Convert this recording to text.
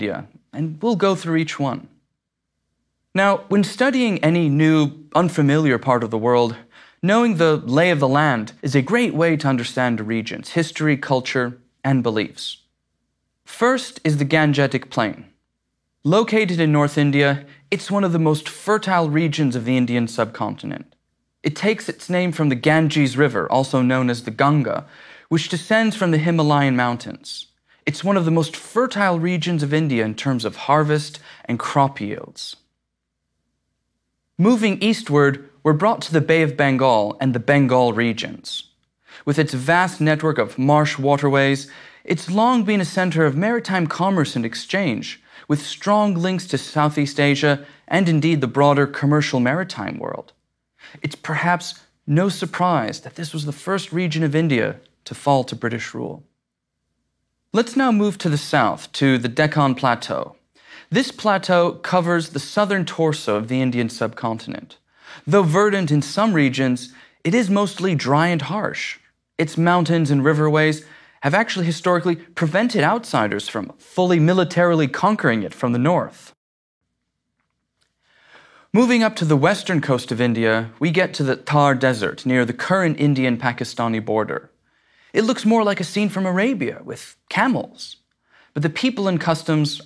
India, and we'll go through each one. Now, when studying any new, unfamiliar part of the world, knowing the lay of the land is a great way to understand a region's history, culture, and beliefs. First is the Gangetic Plain. Located in North India, it's one of the most fertile regions of the Indian subcontinent. It takes its name from the Ganges River, also known as the Ganga, which descends from the Himalayan mountains. It's one of the most fertile regions of India in terms of harvest and crop yields. Moving eastward, we're brought to the Bay of Bengal and the Bengal regions. With its vast network of marsh waterways, it's long been a center of maritime commerce and exchange, with strong links to Southeast Asia and indeed the broader commercial maritime world. It's perhaps no surprise that this was the first region of India to fall to British rule. Let's now move to the south, to the Deccan Plateau. This plateau covers the southern torso of the Indian subcontinent. Though verdant in some regions, it is mostly dry and harsh. Its mountains and riverways have actually historically prevented outsiders from fully militarily conquering it from the north. Moving up to the western coast of India, we get to the Thar Desert near the current Indian-Pakistani border. It looks more like a scene from Arabia with camels, but the people and customs